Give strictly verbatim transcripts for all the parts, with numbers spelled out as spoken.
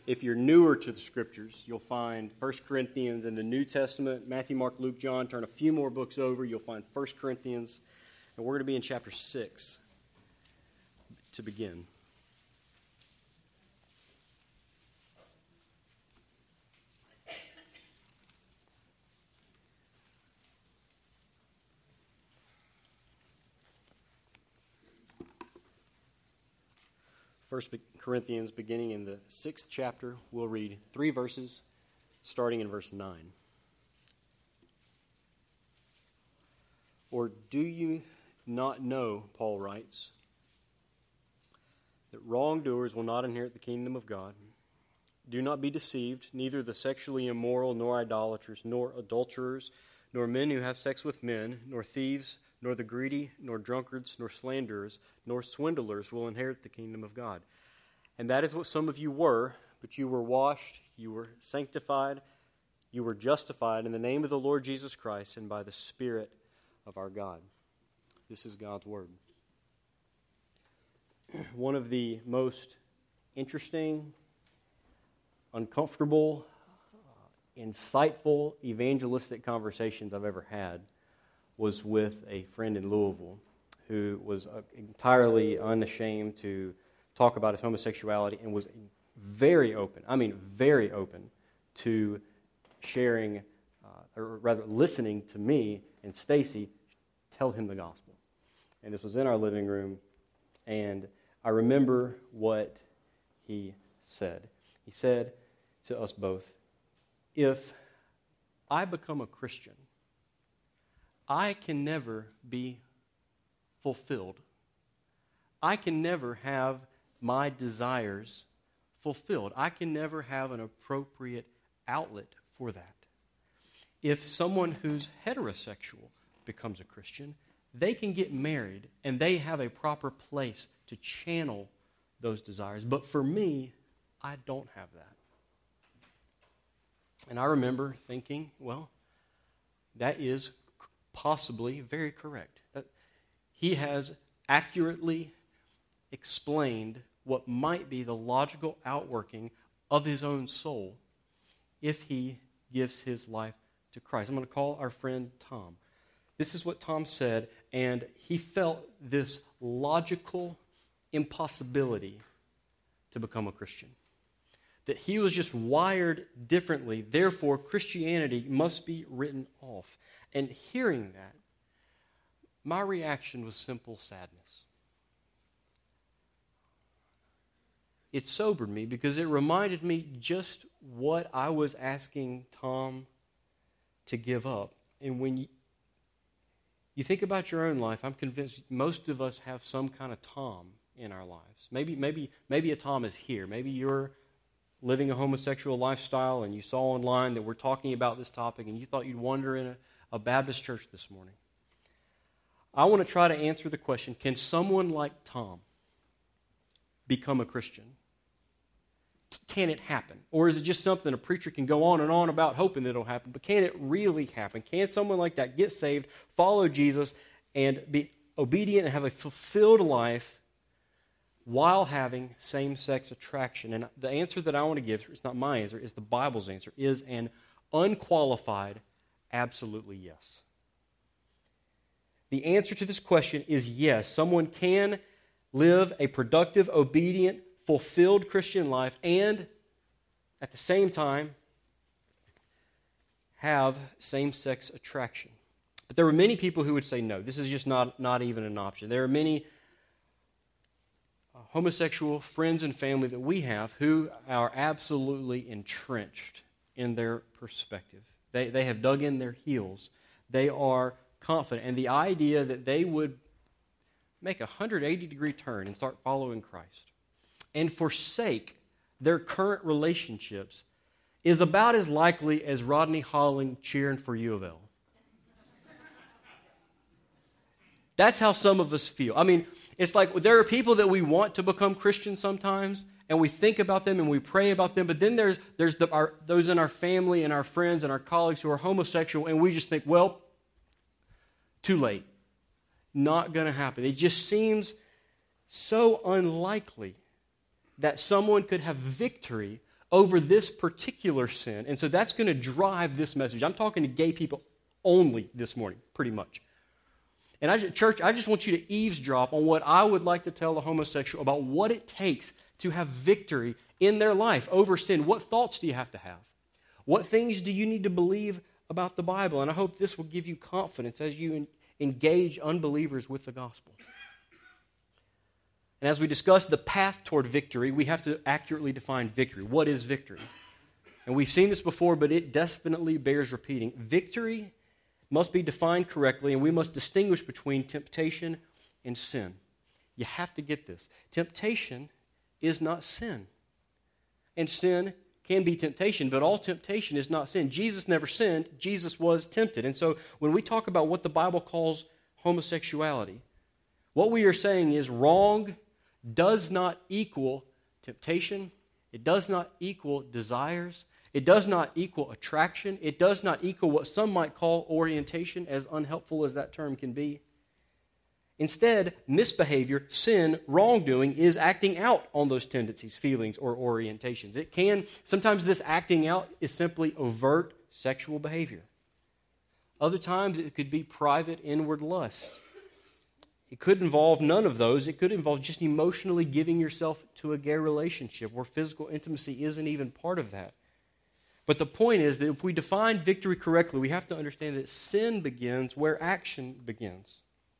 If you're newer to the Scriptures, you'll find First Corinthians in the New Testament, Matthew, Mark, Luke, John. Turn a few more books over, you'll find First Corinthians, and we're going to be in chapter six to begin. First Corinthians, beginning in the sixth chapter, we'll read three verses, starting in verse nine. Or do you not know, Paul writes, that wrongdoers will not inherit the kingdom of God? Do not be deceived, neither the sexually immoral, nor idolaters, nor adulterers, nor men who have sex with men, nor thieves, nor the greedy, nor drunkards, nor slanderers, nor swindlers will inherit the kingdom of God. And that is what some of you were, but you were washed, you were sanctified, you were justified in the name of the Lord Jesus Christ and by the Spirit of our God. This is God's Word. One of the most interesting, uncomfortable, uh, insightful, evangelistic conversations I've ever had was with a friend in Louisville who was uh, entirely unashamed to talk about his homosexuality and was very open, I mean very open, to sharing, uh, or rather listening to me and Stacy tell him the gospel. And this was in our living room, and I remember what he said. He said to us both, if I become a Christian, I can never be fulfilled. I can never have my desires fulfilled. I can never have an appropriate outlet for that. If someone who's heterosexual becomes a Christian, they can get married and they have a proper place to channel those desires. But for me, I don't have that. And I remember thinking, well, that is possibly very correct. He has accurately explained what might be the logical outworking of his own soul if he gives his life to Christ. I'm going to call our friend Tom. This is what Tom said, and he felt this logical impossibility to become a Christian. That he was just wired differently, therefore Christianity must be written off. And hearing that, my reaction was simple sadness. It sobered me because it reminded me just what I was asking Tom to give up. And when you, you think about your own life, I'm convinced most of us have some kind of Tom in our lives. Maybe, maybe, maybe a Tom is here. Maybe you're living a homosexual lifestyle and you saw online that we're talking about this topic and you thought you'd wander in a, a Baptist church this morning. I want to try to answer the question, can someone like Tom become a Christian? Can it happen? Or is it just something a preacher can go on and on about hoping that it'll happen? But can it really happen? Can someone like that get saved, follow Jesus, and be obedient and have a fulfilled life while having same-sex attraction? And the answer that I want to give, it's not my answer, it's the Bible's answer, is an unqualified absolutely yes. The answer to this question is yes. Someone can live a productive, obedient, fulfilled Christian life and at the same time have same-sex attraction. But there were many people who would say no, this is just not, not even an option. There are many uh, homosexual friends and family that we have who are absolutely entrenched in their perspective. They, they have dug in their heels. They are confident. And the idea that they would make a one hundred eighty degree turn and start following Christ and forsake their current relationships is about as likely as Rodney Holling cheering for U of L. That's how some of us feel. I mean, it's like there are people that we want to become Christians sometimes, and we think about them and we pray about them, but then there's there's the, our, those in our family and our friends and our colleagues who are homosexual, and we just think, well, too late. Not going to happen. It just seems so unlikely that someone could have victory over this particular sin. And so that's going to drive this message. I'm talking to gay people only this morning, pretty much. And I, church, I just want you to eavesdrop on what I would like to tell the homosexual about what it takes to have victory in their life over sin. What thoughts do you have to have? What things do you need to believe about the Bible? And I hope this will give you confidence as you en- engage unbelievers with the gospel. And as we discuss the path toward victory, we have to accurately define victory. What is victory? And we've seen this before, but it definitely bears repeating. Victory must be defined correctly, and we must distinguish between temptation and sin. You have to get this. Temptation is not sin. And sin can be temptation, but all temptation is not sin. Jesus never sinned. Jesus was tempted. And so when we talk about what the Bible calls homosexuality, what we are saying is wrong does not equal temptation. It does not equal desires. It does not equal attraction. It does not equal what some might call orientation, as unhelpful as that term can be. Instead, misbehavior, sin, wrongdoing is acting out on those tendencies, feelings, or orientations. It can, sometimes this acting out is simply overt sexual behavior. Other times it could be private inward lust. It could involve none of those. It could involve just emotionally giving yourself to a gay relationship where physical intimacy isn't even part of that. But the point is that if we define victory correctly, we have to understand that sin begins where action begins.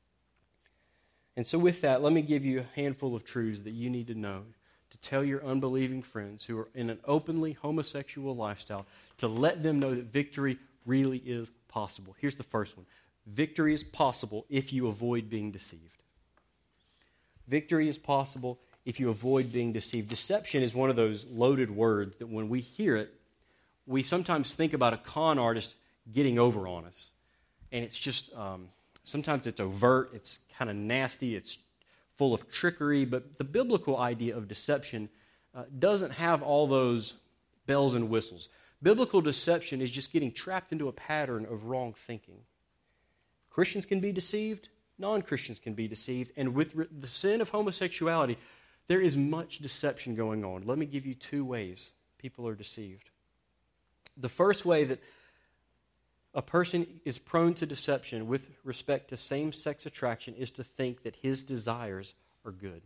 And so with that, let me give you a handful of truths that you need to know to tell your unbelieving friends who are in an openly homosexual lifestyle, to let them know that victory really is possible. Here's the first one. Victory is possible if you avoid being deceived. Victory is possible if you avoid being deceived. Deception is one of those loaded words that when we hear it, we sometimes think about a con artist getting over on us. And it's just, um, sometimes it's overt, it's kind of nasty, it's full of trickery, but the biblical idea of deception uh, doesn't have all those bells and whistles. Biblical deception is just getting trapped into a pattern of wrong thinking. Christians can be deceived, non-Christians can be deceived, and with re- the sin of homosexuality, there is much deception going on. Let me give you two ways people are deceived. The first way that a person is prone to deception with respect to same-sex attraction is to think that his desires are good.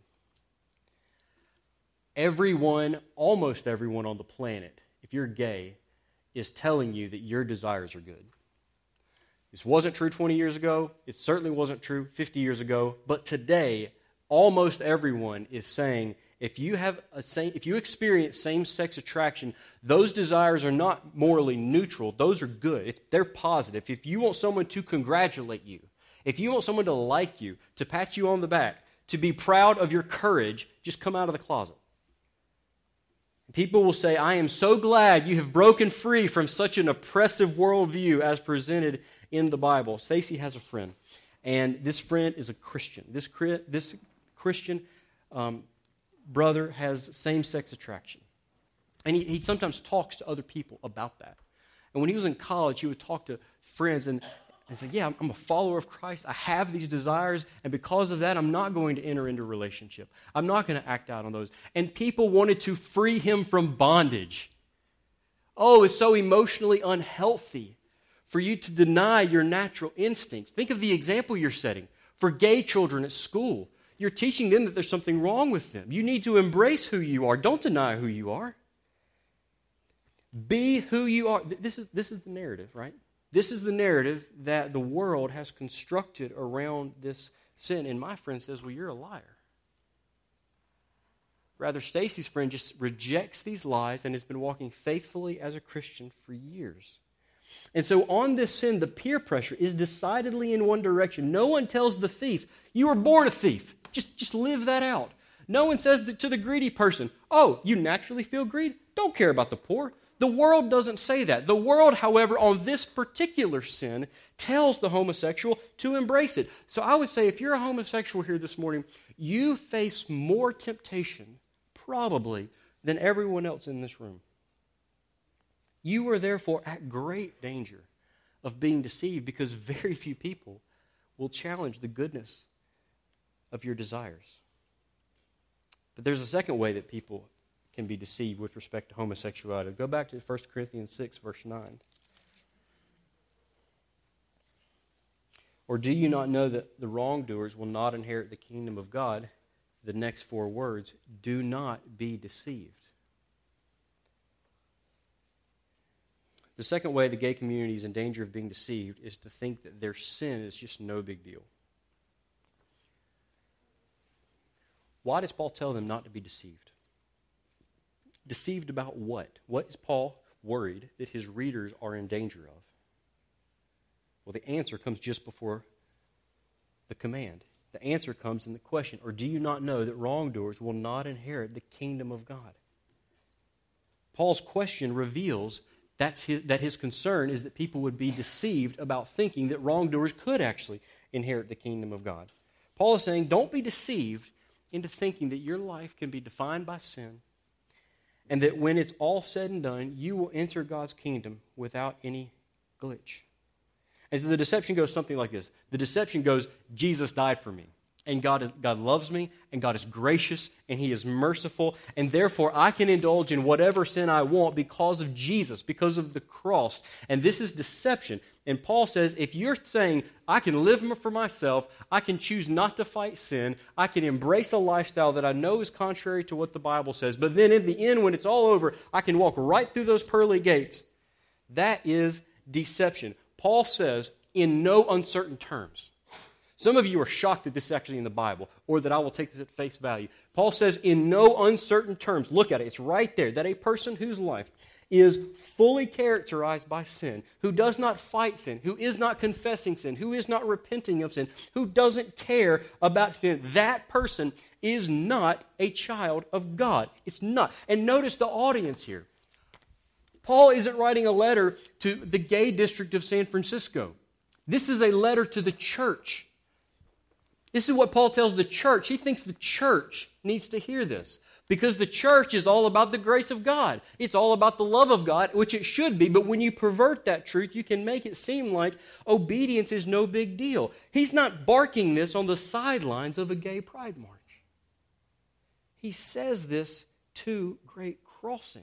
Everyone, almost everyone on the planet, if you're gay, is telling you that your desires are good. This wasn't true twenty years ago. It certainly wasn't true fifty years ago. But today, almost everyone is saying if you have a same, if you experience same-sex attraction, those desires are not morally neutral. Those are good. It's, they're positive. If you want someone to congratulate you, if you want someone to like you, to pat you on the back, to be proud of your courage, just come out of the closet. People will say, I am so glad you have broken free from such an oppressive worldview as presented in the Bible. Stacy has a friend, and this friend is a Christian. This, this Christian um, brother has same-sex attraction. And he, he sometimes talks to other people about that. And when he was in college, he would talk to friends and, and say, yeah, I'm a follower of Christ. I have these desires, and because of that, I'm not going to enter into a relationship. I'm not going to act out on those. And people wanted to free him from bondage. Oh, it's so emotionally unhealthy for you to deny your natural instincts. Think of the example you're setting. For gay children at school, you're teaching them that there's something wrong with them. You need to embrace who you are. Don't deny who you are. Be who you are. This is, this is the narrative, right? This is the narrative that the world has constructed around this sin. And my friend says, well, you're a liar. Rather, Stacy's friend just rejects these lies and has been walking faithfully as a Christian for years. And so on this sin, the peer pressure is decidedly in one direction. No one tells the thief, you were born a thief. Just, just live that out. No one says to the greedy person, oh, you naturally feel greed? Don't care about the poor. The world doesn't say that. The world, however, on this particular sin, tells the homosexual to embrace it. So I would say if you're a homosexual here this morning, you face more temptation, probably, than everyone else in this room. You are therefore at great danger of being deceived because very few people will challenge the goodness of your desires. But there's a second way that people can be deceived with respect to homosexuality. Go back to First Corinthians six, verse nine. Or do you not know that the wrongdoers will not inherit the kingdom of God? The next four words, do not be deceived. The second way the gay community is in danger of being deceived is to think that their sin is just no big deal. Why does Paul tell them not to be deceived? Deceived about what? What is Paul worried that his readers are in danger of? Well, the answer comes just before the command. The answer comes in the question, or do you not know that wrongdoers will not inherit the kingdom of God? Paul's question reveals that's his, that his concern is that people would be deceived about thinking that wrongdoers could actually inherit the kingdom of God. Paul is saying, don't be deceived into thinking that your life can be defined by sin and that when it's all said and done, you will enter God's kingdom without any glitch. And so the deception goes something like this. The deception goes, Jesus died for me, and God, God loves me, and God is gracious, and He is merciful, and therefore I can indulge in whatever sin I want because of Jesus, because of the cross. And this is deception. And Paul says, if you're saying, I can live for myself, I can choose not to fight sin, I can embrace a lifestyle that I know is contrary to what the Bible says, but then in the end, when it's all over, I can walk right through those pearly gates, that is deception. Paul says, in no uncertain terms. Some of you are shocked that this is actually in the Bible, or that I will take this at face value. Paul says, in no uncertain terms, look at it, it's right there, that a person whose life is fully characterized by sin, who does not fight sin, who is not confessing sin, who is not repenting of sin, who doesn't care about sin, that person is not a child of God. It's not. And notice the audience here. Paul isn't writing a letter to the gay district of San Francisco. This is a letter to the church. This is what Paul tells the church. He thinks the church needs to hear this because the church is all about the grace of God. It's all about the love of God, which it should be, but when you pervert that truth, you can make it seem like obedience is no big deal. He's not barking this on the sidelines of a gay pride march. He says this to Great Crossing.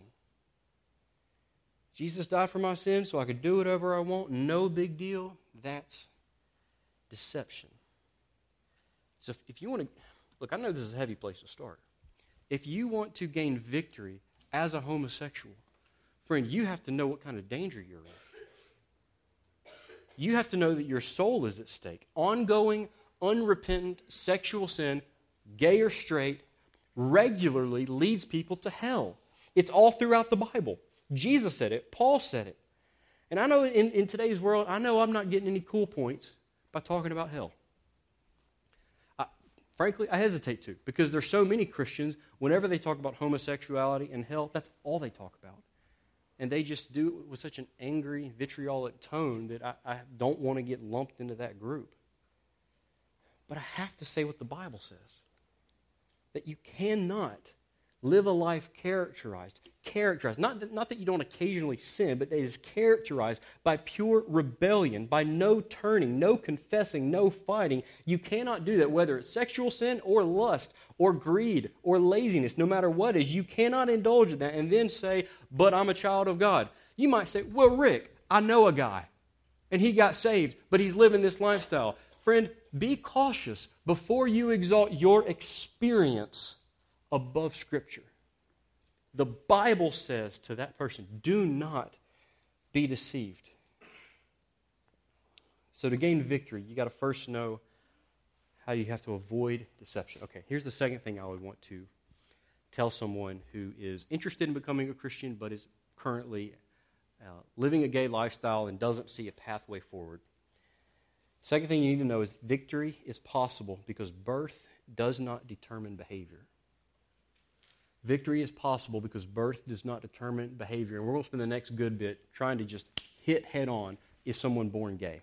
Jesus died for my sins so I could do whatever I want. No big deal. That's deception. So if, if you want to, look, I know this is a heavy place to start. If you want to gain victory as a homosexual, friend, you have to know what kind of danger you're in. You have to know that your soul is at stake. Ongoing, unrepentant sexual sin, gay or straight, regularly leads people to hell. It's all throughout the Bible. Jesus said it. Paul said it. And I know in, in today's world, I know I'm not getting any cool points by talking about hell. I, frankly, I hesitate to because there's so many Christians, whenever they talk about homosexuality and hell, that's all they talk about. And they just do it with such an angry, vitriolic tone that I, I don't want to get lumped into that group. But I have to say what the Bible says. That you cannot live a life characterized, characterized, not that, not that you don't occasionally sin, but that is characterized by pure rebellion, by no turning, no confessing, no fighting. You cannot do that, whether it's sexual sin or lust or greed or laziness, no matter what it is. You cannot indulge in that and then say, but I'm a child of God. You might say, well, Rick, I know a guy, and he got saved, but he's living this lifestyle. Friend, be cautious before you exalt your experience above Scripture. The Bible says to that person, do not be deceived. So to gain victory, you got to first know how you have to avoid deception. Okay, here's the second thing I would want to tell someone who is interested in becoming a Christian but is currently uh, living a gay lifestyle and doesn't see a pathway forward. Second thing you need to know is victory is possible because birth does not determine behavior. Victory is possible because birth does not determine behavior. And we're going to spend the next good bit trying to just hit head on, is someone born gay?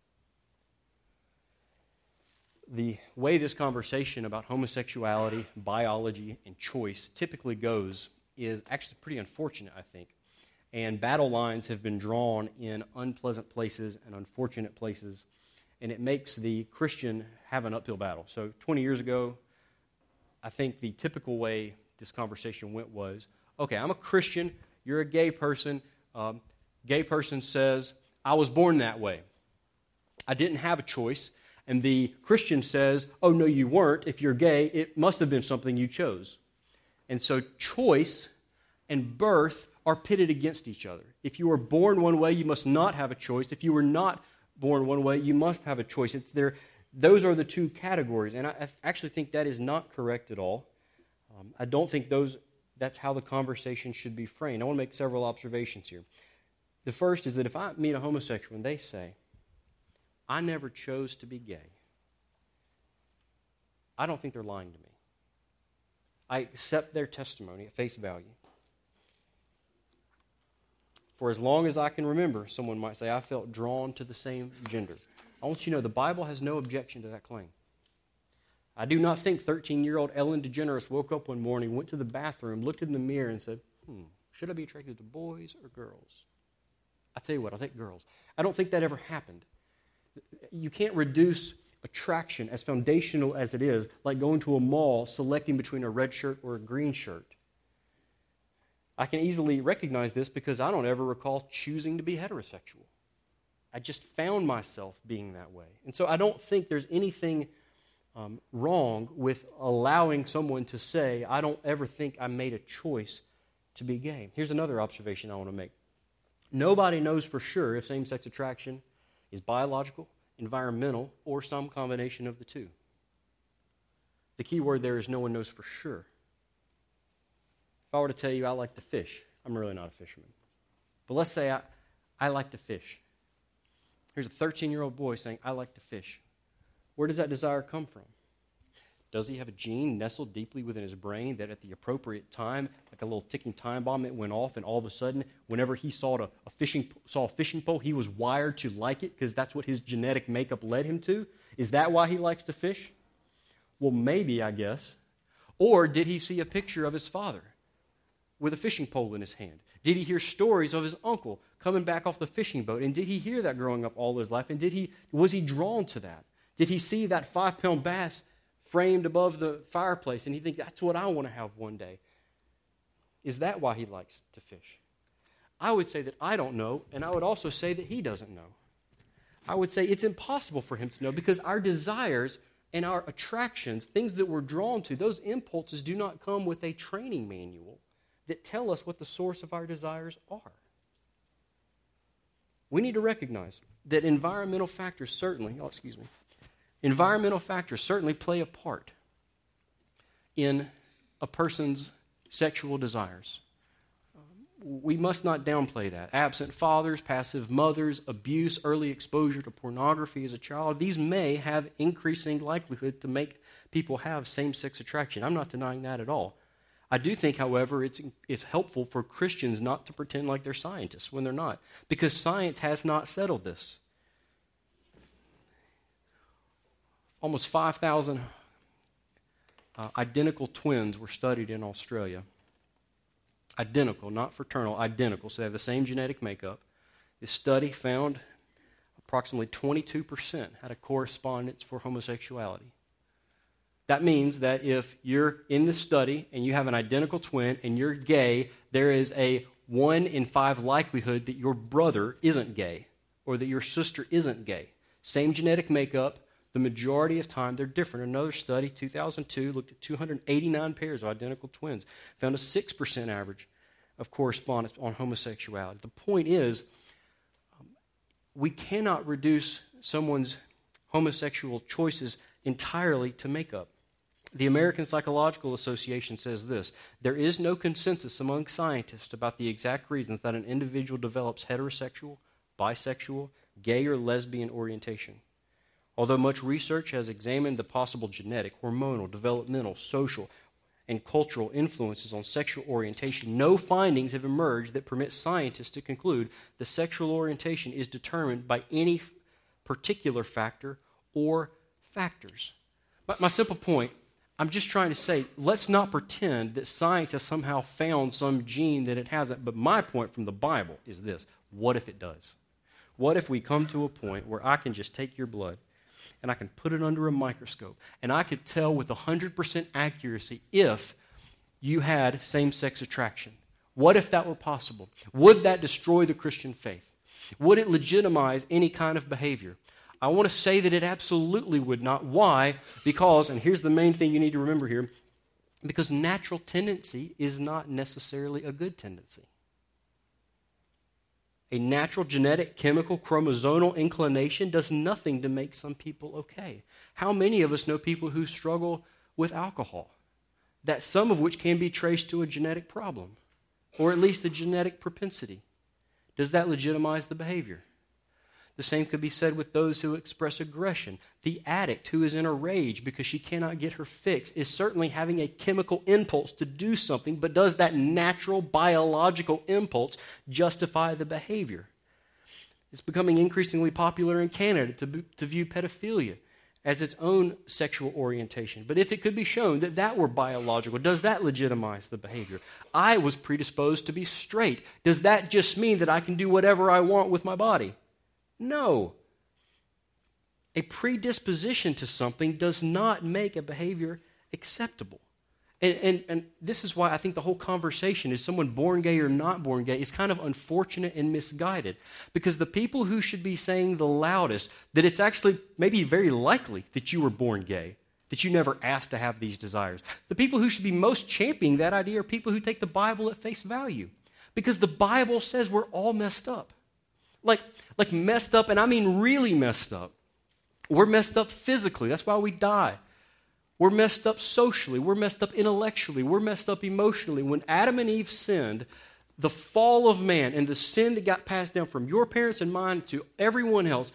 The way this conversation about homosexuality, biology, and choice typically goes is actually pretty unfortunate, I think. And battle lines have been drawn in unpleasant places and unfortunate places, and it makes the Christian have an uphill battle. So twenty years ago, I think the typical way this conversation went was, Okay, I'm a Christian. You're a gay person. Um, gay person says, I was born that way. I didn't have a choice. And the Christian says, oh, no, you weren't. If you're gay, it must have been something you chose. And so choice and birth are pitted against each other. If you were born one way, you must not have a choice. If you were not born one way, you must have a choice. It's there. Those are the two categories. And I, I actually think that is not correct at all. Um, I don't think those that's how the conversation should be framed. I want to make several observations here. The first is that if I meet a homosexual and they say, I never chose to be gay, I don't think they're lying to me. I accept their testimony at face value. For as long as I can remember, someone might say, I felt drawn to the same gender. I want you to know the Bible has no objection to that claim. I do not think thirteen-year-old Ellen DeGeneres woke up one morning, went to the bathroom, looked in the mirror, and said, hmm, should I be attracted to boys or girls? I tell you what, I'll take girls. I don't think that ever happened. You can't reduce attraction, as foundational as it is, like going to a mall, selecting between a red shirt or a green shirt. I can easily recognize this because I don't ever recall choosing to be heterosexual. I just found myself being that way. And so I don't think there's anything um, wrong with allowing someone to say, I don't ever think I made a choice to be gay. Here's another observation I want to make. Nobody knows for sure if same-sex attraction is biological, environmental, or some combination of the two. The key word there is no one knows for sure. If I were to tell you I like to fish, I'm really not a fisherman. But let's say I, I like to fish. Here's a thirteen-year-old boy saying, I like to fish. Where does that desire come from? Does he have a gene nestled deeply within his brain that at the appropriate time, like a little ticking time bomb, it went off, and all of a sudden, whenever he saw a, a fishing saw a fishing pole, he was wired to like it because that's what his genetic makeup led him to? Is that why he likes to fish? Well, maybe, I guess. Or did he see a picture of his father with a fishing pole in his hand? Did he hear stories of his uncle coming back off the fishing boat? And did he hear that growing up all his life? And did he was he drawn to that? Did he see that five-pound bass framed above the fireplace and he think, that's what I want to have one day? Is that why he likes to fish? I would say that I don't know, and I would also say that he doesn't know. I would say it's impossible for him to know because our desires and our attractions, things that we're drawn to, those impulses do not come with a training manual that tell us what the source of our desires are. We need to recognize that environmental factors certainly, oh, excuse me, environmental factors certainly play a part in a person's sexual desires. We must not downplay that. Absent fathers, passive mothers, abuse, early exposure to pornography as a child, these may have increasing likelihood to make people have same-sex attraction. I'm not denying that at all. I do think, however, it's, it's helpful for Christians not to pretend like they're scientists when they're not, because science has not settled this. Almost five thousand uh, identical twins were studied in Australia. Identical, not fraternal, identical. So they have the same genetic makeup. This study found approximately twenty-two percent had a correspondence for homosexuality. That means that if you're in the study and you have an identical twin and you're gay, there is a one in five likelihood that your brother isn't gay or that your sister isn't gay. Same genetic makeup. The majority of time, they're different. Another study, two thousand two, looked at two hundred eighty-nine pairs of identical twins, found a six percent average of correspondence on homosexuality. The point is, um, we cannot reduce someone's homosexual choices entirely to makeup. The American Psychological Association says this: there is no consensus among scientists about the exact reasons that an individual develops heterosexual, bisexual, gay, or lesbian orientation. Although much research has examined the possible genetic, hormonal, developmental, social, and cultural influences on sexual orientation, no findings have emerged that permit scientists to conclude the sexual orientation is determined by any particular factor or factors. But my simple point, I'm just trying to say, let's not pretend that science has somehow found some gene that it hasn't. But my point from the Bible is this: what if it does? What if we come to a point where I can just take your blood and I can put it under a microscope, and I could tell with one hundred percent accuracy if you had same-sex attraction? What if that were possible? Would that destroy the Christian faith? Would it legitimize any kind of behavior? I want to say that it absolutely would not. Why? Because, and here's the main thing you need to remember here, because natural tendency is not necessarily a good tendency. A natural genetic, chemical, chromosomal inclination does nothing to make some people okay. How many of us know people who struggle with alcohol? That some of which can be traced to a genetic problem, or at least a genetic propensity. Does that legitimize the behavior? The same could be said with those who express aggression. The addict who is in a rage because she cannot get her fix is certainly having a chemical impulse to do something, but does that natural biological impulse justify the behavior? It's becoming increasingly popular in Canada to, to view pedophilia as its own sexual orientation. But if it could be shown that that were biological, does that legitimize the behavior? I was predisposed to be straight. Does that just mean that I can do whatever I want with my body? No. A predisposition to something does not make a behavior acceptable. And, and, and this is why I think the whole conversation, is someone born gay or not born gay, is kind of unfortunate and misguided. Because the people who should be saying the loudest that it's actually maybe very likely that you were born gay, that you never asked to have these desires, the people who should be most championing that idea are people who take the Bible at face value. Because the Bible says we're all messed up. Like, like messed up, and I mean really messed up. We're messed up physically. That's why we die. We're messed up socially. We're messed up intellectually. We're messed up emotionally. When Adam and Eve sinned, the fall of man and the sin that got passed down from your parents and mine to everyone else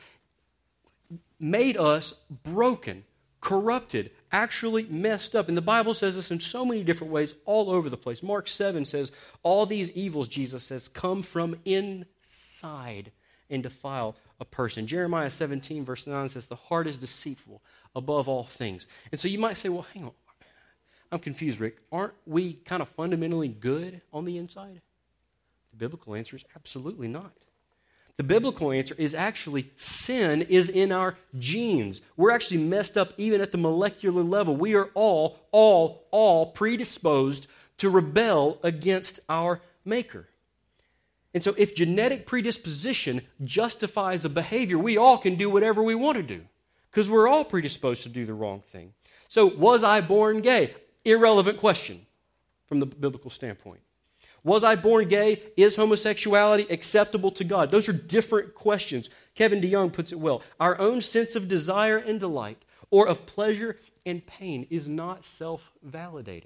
made us broken, corrupted, actually messed up. And the Bible says this in so many different ways all over the place. Mark seven says, all these evils, Jesus says, come from inside and defile a person. Jeremiah seventeen, verse nine says, the heart is deceitful above all things. And so you might say, well, hang on. I'm confused, Rick. Aren't we kind of fundamentally good on the inside? The biblical answer is absolutely not. The biblical answer is actually sin is in our genes. We're actually messed up even at the molecular level. We are all, all, all predisposed to rebel against our Maker. And so if genetic predisposition justifies a behavior, we all can do whatever we want to do because we're all predisposed to do the wrong thing. So was I born gay? Irrelevant question from the biblical standpoint. Was I born gay? Is homosexuality acceptable to God? Those are different questions. Kevin DeYoung puts it well. Our own sense of desire and delight or of pleasure and pain is not self-validating.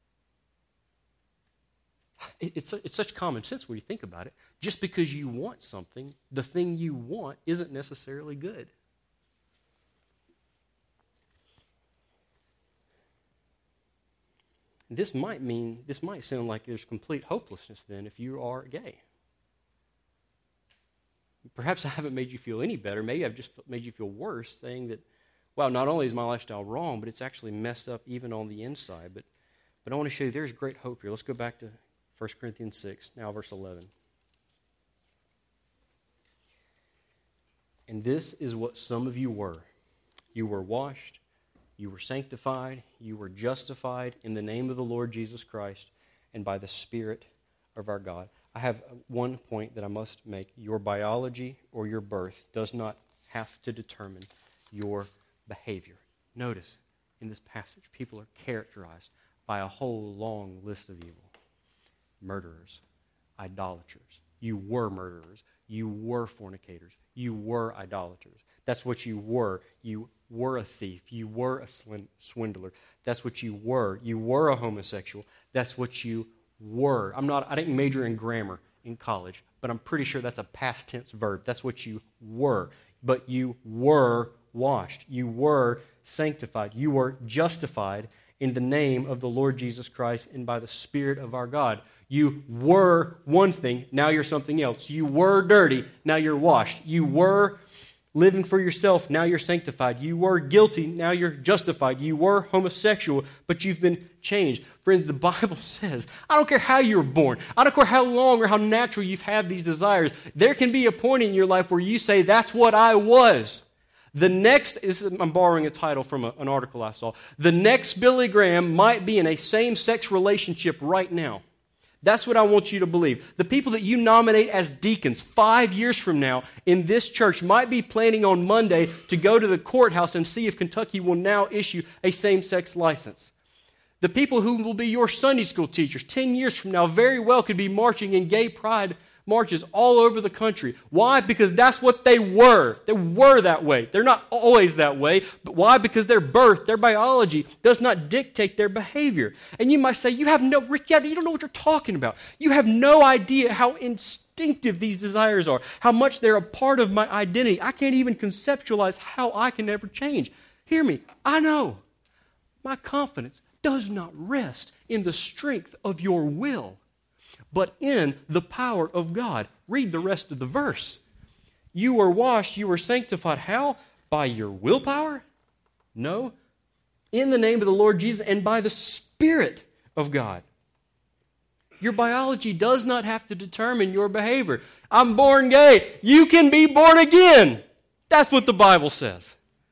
It's, it's such common sense when you think about it. Just because you want something, the thing you want isn't necessarily good. This might mean, this might sound like there's complete hopelessness then if you are gay. Perhaps I haven't made you feel any better. Maybe I've just made you feel worse, saying that, wow, not only is my lifestyle wrong, but it's actually messed up even on the inside. But, but I want to show you there's great hope here. Let's go back to First Corinthians six, now verse eleven. And this is what some of you were. You were washed, you were sanctified, you were justified in the name of the Lord Jesus Christ and by the Spirit of our God. I have one point that I must make. Your biology or your birth does not have to determine your behavior. Notice in this passage, people are characterized by a whole long list of evil. Murderers, idolaters. You were murderers. You were fornicators. You were idolaters. That's what you were. You were a thief. You were a swindler. That's what you were. You were a homosexual. That's what you were. I'm not, I didn't major in grammar in college, but I'm pretty sure that's a past tense verb. That's what you were. But you were washed. You were sanctified. You were justified in the name of the Lord Jesus Christ and by the Spirit of our God. You were one thing, now you're something else. You were dirty, now you're washed. You were living for yourself, now you're sanctified. You were guilty, now you're justified. You were homosexual, but you've been changed. Friends, the Bible says, I don't care how you were born. I don't care how long or how natural you've had these desires. There can be a point in your life where you say, that's what I was. The next, is, I'm borrowing a title from a, an article I saw. The next Billy Graham might be in a same-sex relationship right now. That's what I want you to believe. The people that you nominate as deacons five years from now in this church might be planning on Monday to go to the courthouse and see if Kentucky will now issue a same-sex license. The people who will be your Sunday school teachers ten years from now very well could be marching in gay pride marches all over the country. Why? Because that's what they were. They were that way. They're not always that way. But why? Because their birth, their biology does not dictate their behavior. And you might say, you have no, Rick, you don't know what you're talking about. You have no idea how instinctive these desires are, how much they're a part of my identity. I can't even conceptualize how I can ever change. Hear me. I know. My confidence does not rest in the strength of your will, but in the power of God. Read the rest of the verse. You were washed, you were sanctified. How? By your willpower? No. In the name of the Lord Jesus and by the Spirit of God. Your biology does not have to determine your behavior. I'm born gay. You can be born again. That's what the Bible says.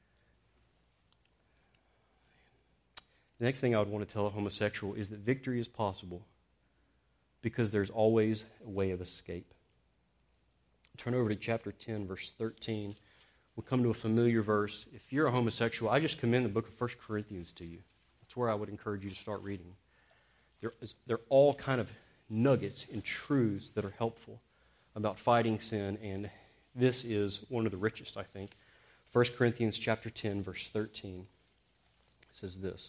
The next thing I would want to tell a homosexual is that victory is possible because there's always a way of escape. Turn over to chapter ten, verse thirteen. We'll come to a familiar verse. If you're a homosexual, I just commend the book of First Corinthians to you. That's where I would encourage you to start reading. There is, they're all kind of nuggets and truths that are helpful about fighting sin, and this is one of the richest, I think. First Corinthians chapter ten, verse thirteen says this.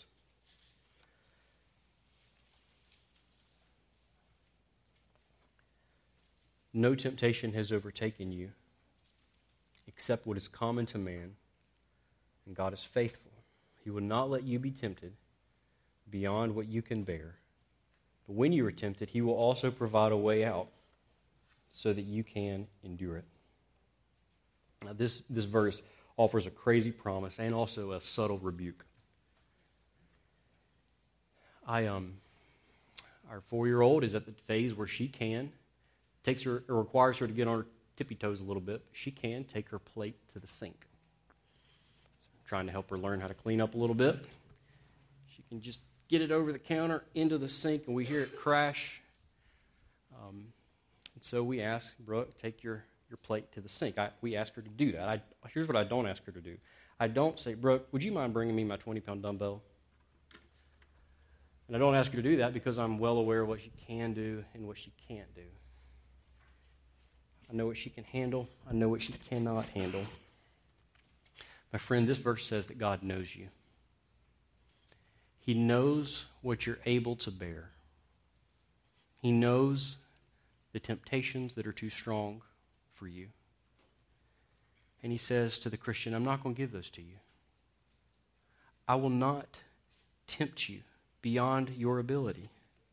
No temptation has overtaken you except what is common to man, and God is faithful. He will not let you be tempted beyond what you can bear. But when you are tempted, He will also provide a way out so that you can endure it. Now, this, this verse offers a crazy promise and also a subtle rebuke. I um, our four-year-old is at the phase where she can takes her or requires her to get on her tippy toes a little bit. She can take her plate to the sink. So I'm trying to help her learn how to clean up a little bit. She can just get it over the counter into the sink, and we hear it crash. Um, and so we ask Brooke, take your, your plate to the sink. I, we ask her to do that. I, here's what I don't ask her to do. I don't say, Brooke, would you mind bringing me my twenty-pound dumbbell? And I don't ask her to do that because I'm well aware of what she can do and what she can't do. I know what she can handle. I know what she cannot handle. My friend, this verse says that God knows you. He knows what you're able to bear. He knows the temptations that are too strong for you. And He says to the Christian, I'm not going to give those to you. I will not tempt you beyond your ability.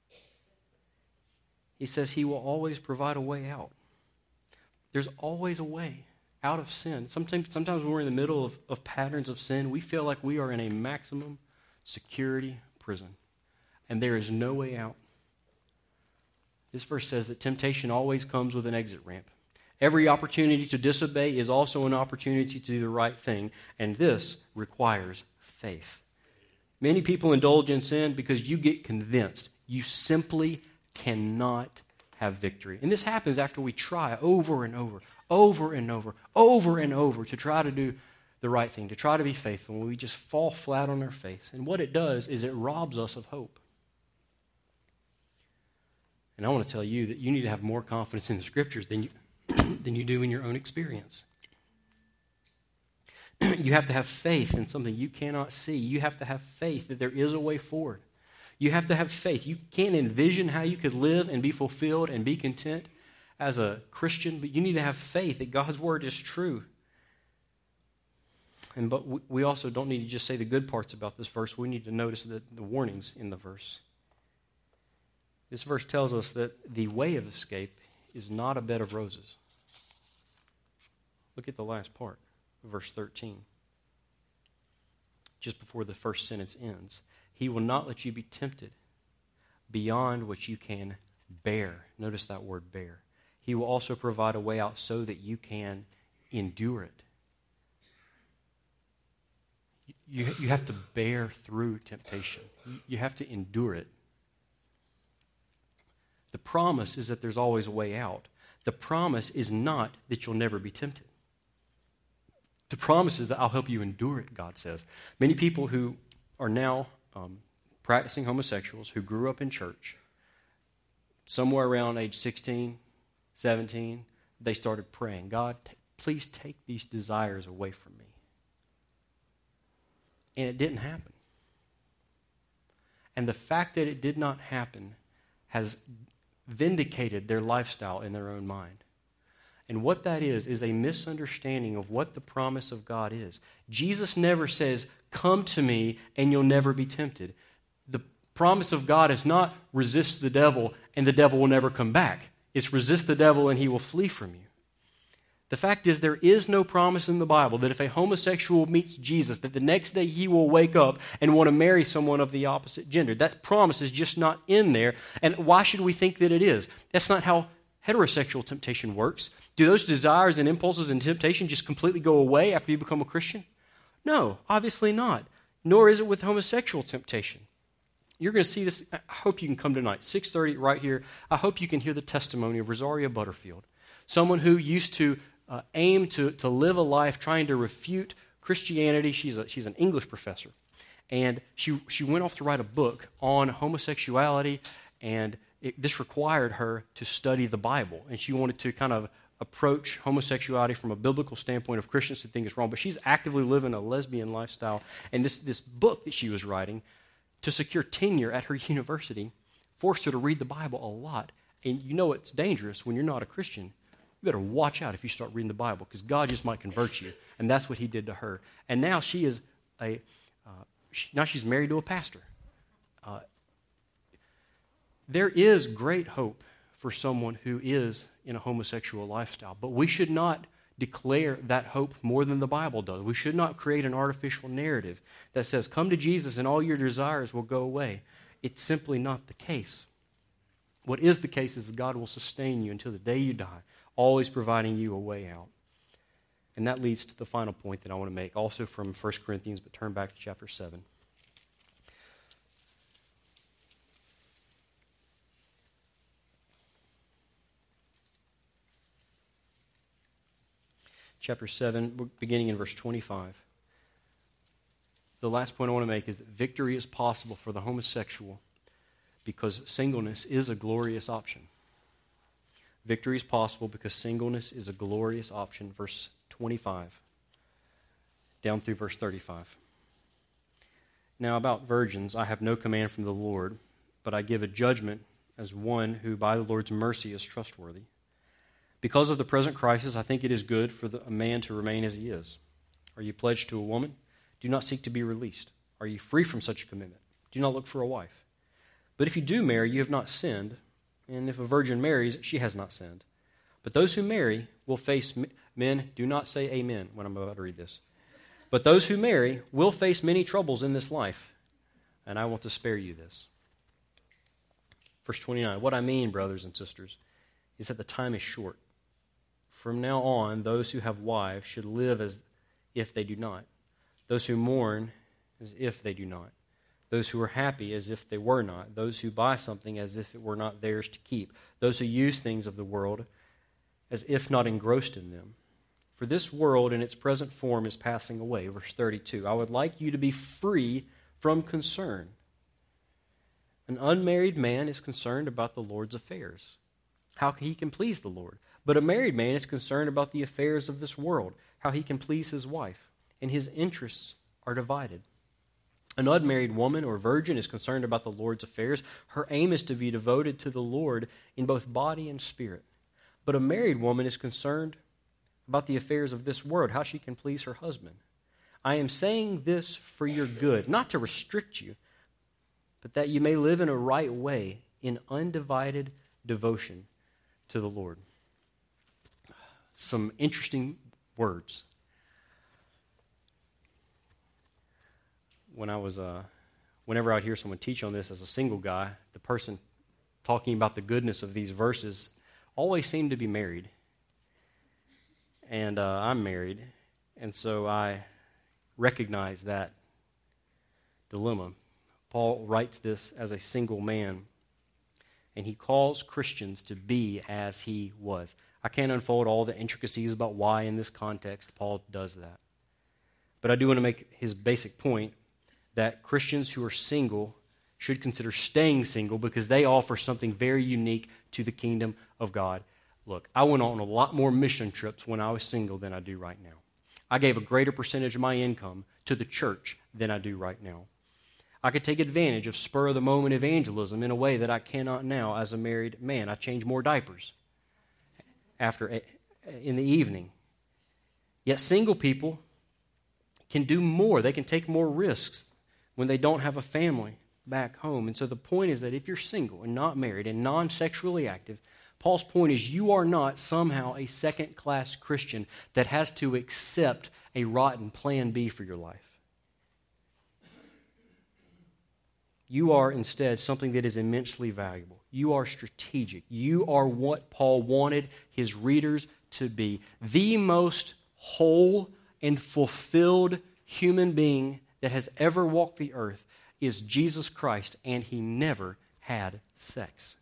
He says He will always provide a way out. There's always a way out of sin. Sometimes, sometimes when we're in the middle of, of patterns of sin, we feel like we are in a maximum security prison, and there is no way out. This verse says that temptation always comes with an exit ramp. Every opportunity to disobey is also an opportunity to do the right thing, and this requires faith. Many people indulge in sin because you get convinced you simply cannot have victory. And this happens after we try over and over, over and over, over and over to try to do the right thing, to try to be faithful, and we just fall flat on our face. And what it does is it robs us of hope. And I want to tell you that you need to have more confidence in the Scriptures than you, than you do in your own experience. You have to have faith in something you cannot see. You have to have faith that there is a way forward. You have to have faith. You can't envision how you could live and be fulfilled and be content as a Christian, but you need to have faith that God's Word is true. And but we also don't need to just say the good parts about this verse. We need to notice the, the warnings in the verse. This verse tells us that the way of escape is not a bed of roses. Look at the last part, verse thirteen. Just before the first sentence ends. He will not let you be tempted beyond what you can bear. Notice that word bear. He will also provide a way out so that you can endure it. You, you have to bear through temptation. You have to endure it. The, promise is that there's always a way out. The promise is not that you'll never be tempted. The promise is that I'll help you endure it, God says. Many people who are now um, practicing homosexuals, who grew up in church, somewhere around age sixteen, seventeen, they started praying, God, t- please take these desires away from me. And it didn't happen. And the fact that it did not happen has vindicated their lifestyle in their own mind. And what that is, is a misunderstanding of what the promise of God is. Jesus never says, come to me and you'll never be tempted. The promise of God is not resist the devil and the devil will never come back. It's resist the devil and he will flee from you. The fact is, there is no promise in the Bible that if a homosexual meets Jesus, that the next day he will wake up and want to marry someone of the opposite gender. That promise is just not in there. And why should we think that it is? That's not how heterosexual temptation works. Do those desires and impulses and temptation just completely go away after you become a Christian? No, obviously not. Nor is it with homosexual temptation. You're going to see this. I hope you can come tonight, six thirty right here. I hope you can hear the testimony of Rosaria Butterfield, someone who used to uh, aim to, to live a life trying to refute Christianity. She's, a, she's an English professor. And she, she went off to write a book on homosexuality, and it, this required her to study the Bible. And she wanted to kind of approach homosexuality from a biblical standpoint of Christians who think it's wrong. But she's actively living a lesbian lifestyle. And this, this book that she was writing to secure tenure at her university forced her to read the Bible a lot. And you know it's dangerous when you're not a Christian. You better watch out if you start reading the Bible, because God just might convert you. And that's what he did to her. And now she is a, uh, she, now she's married to a pastor. Uh, there is great hope for someone who is in a homosexual lifestyle, but we should not declare that hope more than the Bible does. We should not create an artificial narrative that says, come to Jesus and all your desires will go away. It's simply not the case. What is the case is that God will sustain you until the day you die, always providing you a way out. And that leads to the final point that I want to make, also from First Corinthians, but turn back to chapter seven. Chapter seven, beginning in verse twenty-five. The last point I want to make is that victory is possible for the homosexual because singleness is a glorious option. Victory is possible because singleness is a glorious option. Verse twenty-five, down through verse thirty-five. Now about virgins, I have no command from the Lord, but I give a judgment as one who by the Lord's mercy is trustworthy. Because of the present crisis, I think it is good for the, a man to remain as he is. Are you pledged to a woman? Do not seek to be released. Are you free from such a commitment? Do not look for a wife. But if you do marry, you have not sinned, and if a virgin marries, she has not sinned. But those who marry will face, men, do not say amen when I'm about to read this. But those who marry will face many troubles in this life, and I want to spare you this. Verse twenty-nine, what I mean, brothers and sisters, is that the time is short. From now on, those who have wives should live as if they do not. Those who mourn as if they do not. Those who are happy as if they were not. Those who buy something as if it were not theirs to keep. Those who use things of the world as if not engrossed in them. For this world in its present form is passing away. Verse thirty-two, I would like you to be free from concern. An unmarried man is concerned about the Lord's affairs, how he can please the Lord. But a married man is concerned about the affairs of this world, how he can please his wife, and his interests are divided. An unmarried woman or virgin is concerned about the Lord's affairs. Her aim is to be devoted to the Lord in both body and spirit. But a married woman is concerned about the affairs of this world, how she can please her husband. I am saying this for your good, not to restrict you, but that you may live in a right way, in undivided devotion to the Lord. Some interesting words. When I was, uh, whenever I'd hear someone teach on this as a single guy, the person talking about the goodness of these verses always seemed to be married. And uh, I'm married, and so I recognize that dilemma. Paul writes this as a single man. and he calls Christians to be as he was. I can't unfold all the intricacies about why in this context Paul does that. But I do want to make his basic point that Christians who are single should consider staying single because they offer something very unique to the kingdom of God. Look, I went on a lot more mission trips when I was single than I do right now. I gave a greater percentage of my income to the church than I do right now. I could take advantage of spur-of-the-moment evangelism in a way that I cannot now as a married man. I change more diapers after in the evening. Yet single people can do more. They can take more risks when they don't have a family back home. And so the point is that if you're single and not married and non-sexually active, Paul's point is you are not somehow a second-class Christian that has to accept a rotten plan B for your life. You are instead something that is immensely valuable. You are strategic. You are what Paul wanted his readers to be. The most whole and fulfilled human being that has ever walked the earth is Jesus Christ, and he never had sex.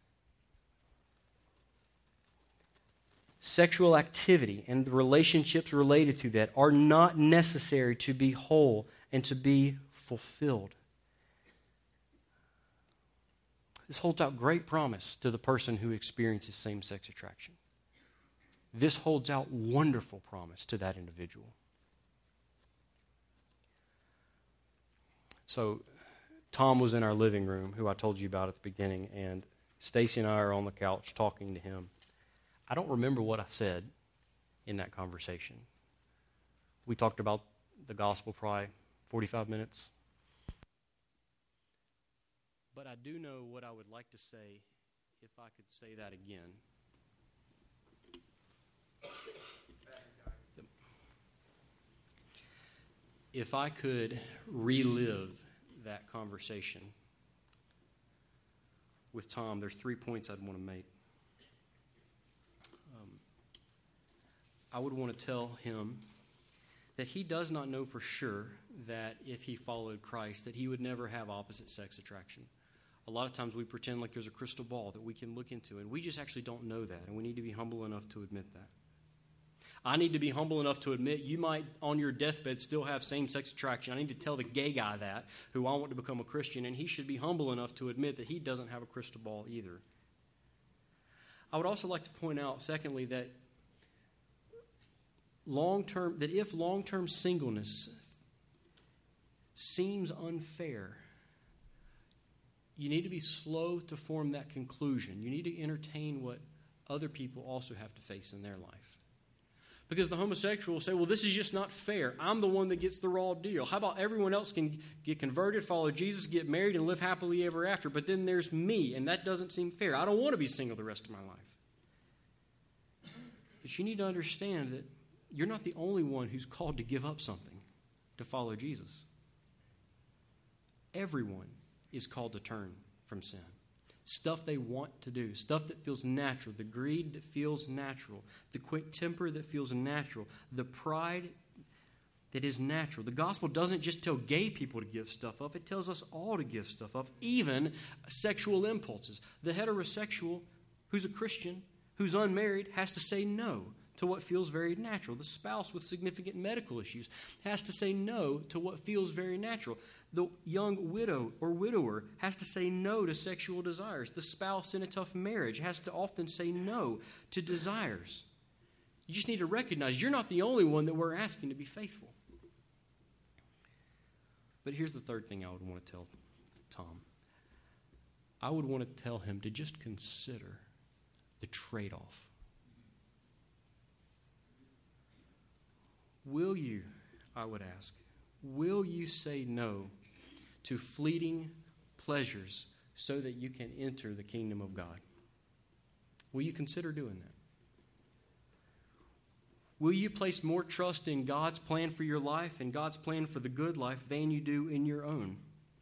Sexual activity and the relationships related to that are not necessary to be whole and to be fulfilled. This holds out great promise to the person who experiences same-sex attraction. This holds out wonderful promise to that individual. So, Tom was in our living room, who I told you about at the beginning, and Stacy and I are on the couch talking to him. I don't remember what I said in that conversation. We talked about the gospel probably forty-five minutes. But I do know what I would like to say if I could say that again. If I could relive that conversation with Tom, there's three points I'd want to make. Um, I would want to tell him that he does not know for sure that if he followed Christ, that he would never have opposite sex attraction. A lot of times we pretend like there's a crystal ball that we can look into, and we just actually don't know that, and we need to be humble enough to admit that. I need to be humble enough to admit you might, on your deathbed, still have same-sex attraction. I need to tell the gay guy that, who I want to become a Christian, and he should be humble enough to admit that he doesn't have a crystal ball either. I would also like to point out, secondly, that long-term, that if long-term singleness seems unfair, you need to be slow to form that conclusion. You need to entertain what other people also have to face in their life. Because the homosexual will say, well, this is just not fair. I'm the one that gets the raw deal. How about everyone else can get converted, follow Jesus, get married, and live happily ever after? But then there's me, and that doesn't seem fair. I don't want to be single the rest of my life. But you need to understand that you're not the only one who's called to give up something to follow Jesus. Everyone is called to turn from sin. Stuff they want to do, stuff that feels natural, the greed that feels natural, the quick temper that feels natural, the pride that is natural. The gospel doesn't just tell gay people to give stuff up, it tells us all to give stuff up, even sexual impulses. The heterosexual who's a Christian, who's unmarried, has to say no to what feels very natural. The spouse with significant medical issues has to say no to what feels very natural. The young widow or widower has to say no to sexual desires. The spouse in a tough marriage has to often say no to desires. You just need to recognize you're not the only one that we're asking to be faithful. But here's the third thing I would want to tell Tom. I would want to tell him to just consider the trade-off. Will you, I would ask, will you say no to fleeting pleasures so that you can enter the kingdom of God? Will you consider doing that? Will you place more trust in God's plan for your life and God's plan for the good life than you do in your own?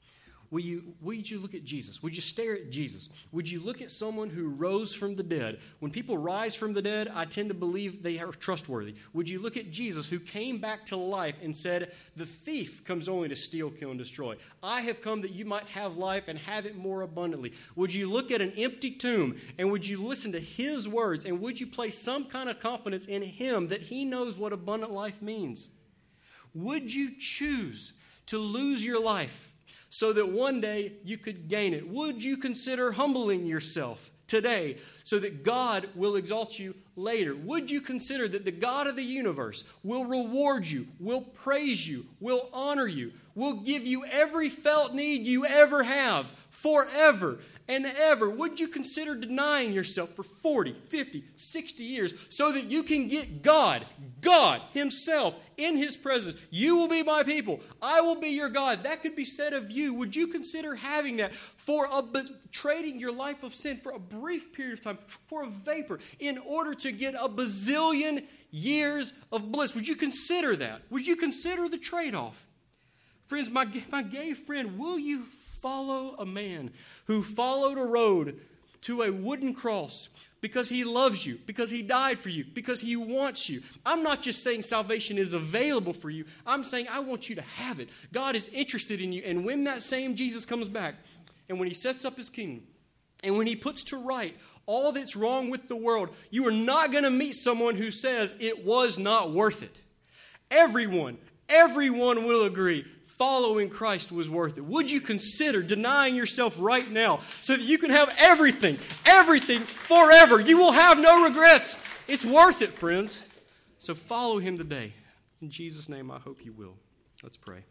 Will you, would you look at Jesus? Would you stare at Jesus? Would you look at someone who rose from the dead? When people rise from the dead, I tend to believe they are trustworthy. Would you look at Jesus, who came back to life and said, the thief comes only to steal, kill, and destroy. I have come that you might have life and have it more abundantly. Would you look at an empty tomb and would you listen to his words and would you place some kind of confidence in him that he knows what abundant life means? Would you choose to lose your life so that one day you could gain it? Would you consider humbling yourself today so that God will exalt you later? Would you consider that the God of the universe will reward you, will praise you, will honor you, will give you every felt need you ever have forever and ever? Would you consider denying yourself for forty, fifty, sixty years so that you can get God, God himself in his presence? You will be my people. I will be your God. That could be said of you. Would you consider having that for a, trading your life of sin for a brief period of time, for a vapor, in order to get a bazillion years of bliss? Would you consider that? Would you consider the trade-off? Friends, my, my gay friend, will you follow a man who followed a road to a wooden cross because he loves you, because he died for you, because he wants you? I'm not just saying salvation is available for you. I'm saying I want you to have it. God is interested in you. And when that same Jesus comes back, and when he sets up his kingdom, and when he puts to right all that's wrong with the world, you are not going to meet someone who says it was not worth it. Everyone, everyone will agree following Christ was worth it. Would you consider denying yourself right now so that you can have everything, everything forever? You will have no regrets. It's worth it, friends. So follow him today. In Jesus' name, I hope you will. Let's pray.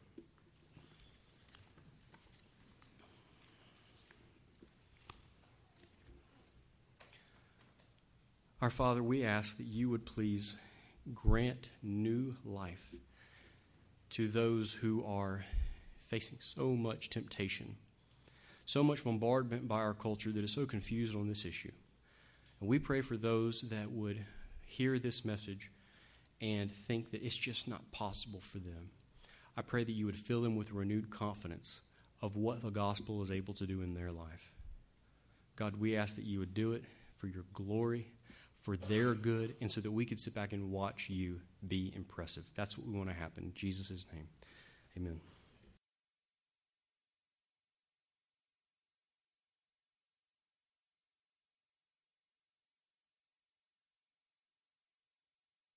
Our Father, we ask that you would please grant new life to those who are facing so much temptation, so much bombardment by our culture that is so confused on this issue. And we pray for those that would hear this message and think that it's just not possible for them. I pray that you would fill them with renewed confidence of what the gospel is able to do in their life. God, we ask that you would do it for your glory, for their good, and so that we could sit back and watch you be impressive. That's what we want to happen. In Jesus' name, amen.